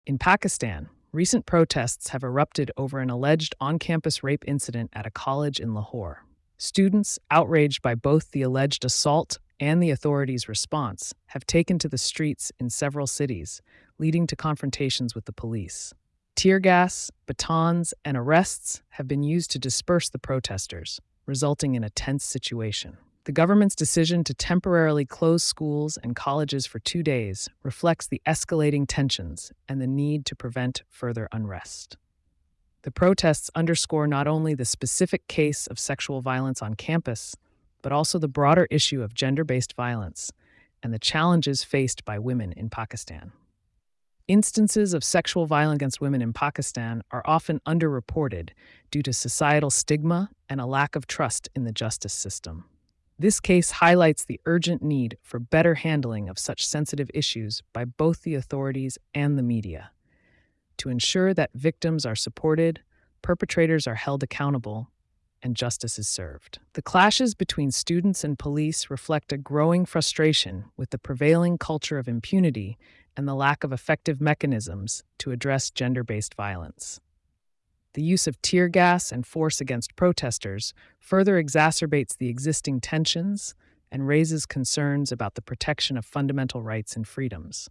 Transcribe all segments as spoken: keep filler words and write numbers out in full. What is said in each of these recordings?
In Pakistan, recent protests have erupted over an alleged on campus rape incident at a college in Lahore. Students, outraged by both the alleged assault and the authorities' response, have taken to the streets in several cities, leading to confrontations with the police. Tear gas, batons, and arrests have been used to disperse the protesters, resulting in a tense situation. The government's decision to temporarily close schools and colleges for two days reflects the escalating tensions and the need to prevent further unrest. The protests underscore not only the specific case of sexual violence on campus, but also the broader issue of gender-based violence and the challenges faced by women in Pakistan. Instances of sexual violence against women in Pakistan are often underreported due to societal stigma and a lack of trust in the justice system. This case highlights the urgent need for better handling of such sensitive issues by both the authorities and the media. To ensure that victims are supported, perpetrators are held accountable, and justice is served. The clashes between students and police reflect a growing frustration with the prevailing culture of impunity and the lack of effective mechanisms to address gender-based violence. The use of tear gas and force against protesters further exacerbates the existing tensions and raises concerns about the protection of fundamental rights and freedoms.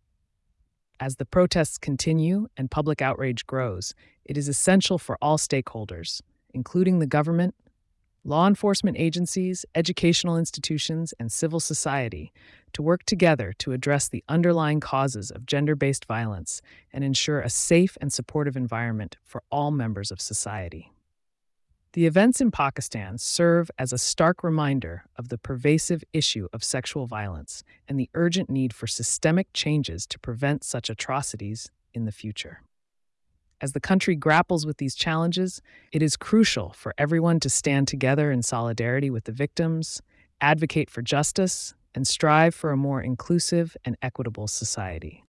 As the protests continue and public outrage grows, it is essential for all stakeholders, including the government, law enforcement agencies, educational institutions, and civil society, to work together to address the underlying causes of gender-based violence and ensure a safe and supportive environment for all members of society. The events in Pakistan serve as a stark reminder of the pervasive issue of sexual violence and the urgent need for systemic changes to prevent such atrocities in the future. As the country grapples with these challenges, it is crucial for everyone to stand together in solidarity with the victims, advocate for justice, and strive for a more inclusive and equitable society.